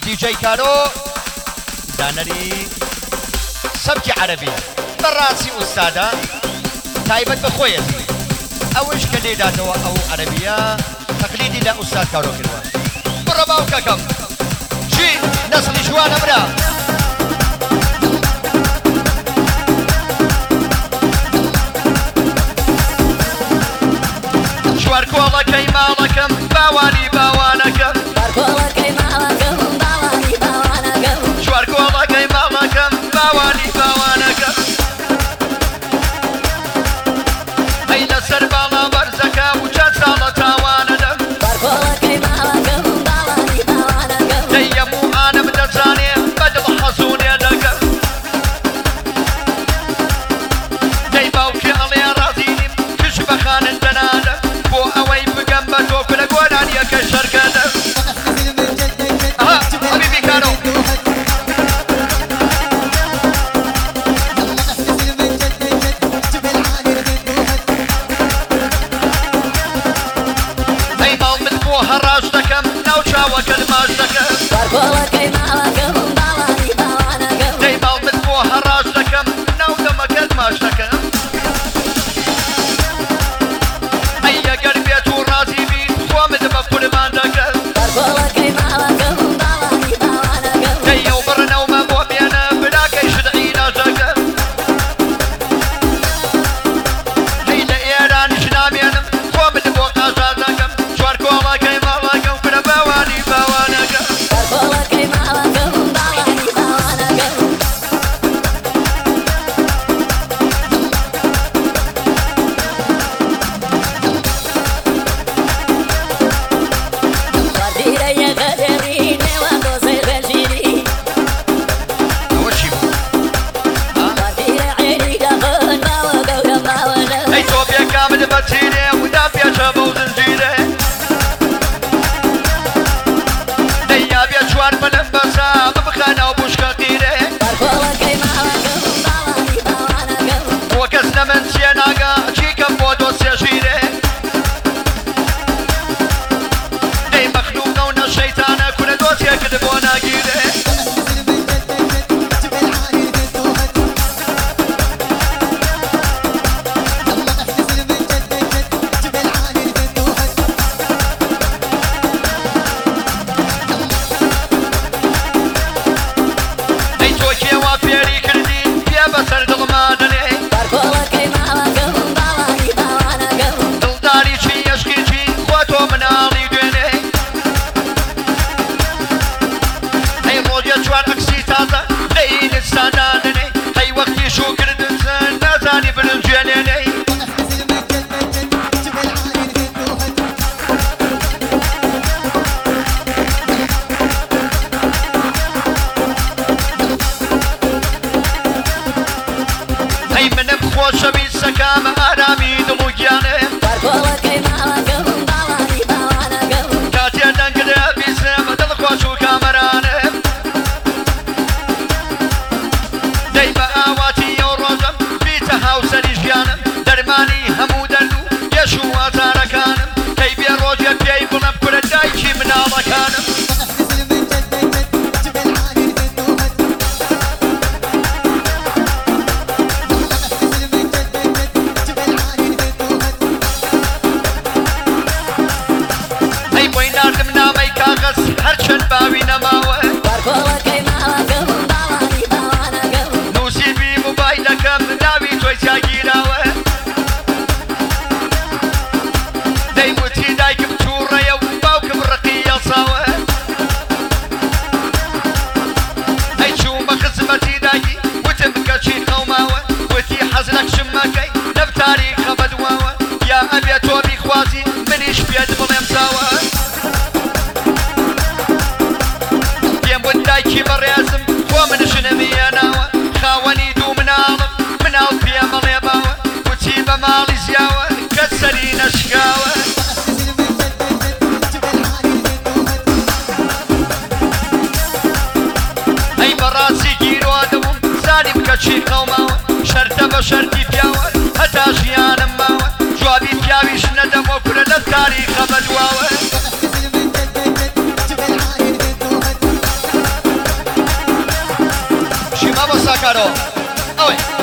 دي جي كارو زانري سبكي عربي براسي أستاذة تايبت بخويتي أوش كليدات أو عربية تقليدي لا أستاذ كارو كلوا برباو ككم جي نسل جوان أمرا شواركولا كيمالكم باواني باوانكم شواركولا كيمالكم باواني باوانكم شواركولا كيمالكم باواني باوانكم هيلا سربالا برزكا وجان سالة تاواندم شواركولا كيمالكم باواني باوانكم ديمو أنا مدزاني بدل حصوني دكم ديباوكي علي رازيني كشف خان الدنادم بو أوي بجنبه وكل قوانان يكشر كدم حبيبي كانوا هي مال مدبوها راجتكم نوشا وكل ماجتكم شواركولا كيمالكم باواني باوانكم هي مال مدبوها راجتكم نودم كل ماجتكم هيا قلبي وراسي بيت ومد بكل ما دكم شواركولا كيمالكم باواني باوانكم هيا وبرنا وما بوبينا بلاك يشدعي ناجكم هيا إيران شنامينم ومد بوقا جازكم شواركولا كيمالكم كل باواني باوانكم شواركولا كيمالكم باواني باوانكم ورديري يا غدري نواندو سيرجيني وشي ورديري عيني قفن باوكو كماونا هي توبيا كامل بتيري ودافيا شابو زنجيري هيا بيا شوار بلنبسا ببخانا وبوشكا قيري شواركولا كيمالكم باواني باوانكم وكسنا من سيناغا جيكم بودو سيجيري اي مخلوقة ونا الشيطانة كل دوس يكذبونا قيري اي توكي وافيري كردي يا بسر دغمانني شواركولا كيمالكم باواني باوانكم دلداري شي يشكي شي خواتو منالي دويني اي روجيا جوار اكسي تازا لين السانانني اي وقتي شو كردن زن نازاني بلنجينيني اي من بخوش بيت سكام ارامي دلوجياني شواركولا كيمالكم باواني باوانكم كاتيا دنقل بيسم دلخوش وكامراني دايما اواتي وروزم بيتها وسريجيانم درماني همو دلو يشو ازاركانم كي بيا روجيا بيا بلم كل دايشي من آلكانم اي بوين ناردم نامي كاغس هرشن باوي نماوه شواركولا كيمالكم باواني باوانكم نوسي بي موبايلكم ناوي توي ساقيراوه داي وتي دايكم توريا وباوكم رقيا صاوه اي شو مخزمتي دايكي وتبقى شي خوماوه وتي حزنك شمكي نبتاري خبدواوه يا ابي توبي خوازي منيش بيد بليم ساوه بيم ودايكي برياسم ومن شنبي ناوه خاوني دو منالم منال بيا مليباوه وتي بمالي زياوه كسري نشكاوه اي براسي جيرو ادوم زاني بكشي قوماوه شرطه بشرطي بياوه هتا جيانم ماوه جوابي بياويش ندم وكل التاريخ بدواوه بکارەوە ئەوەی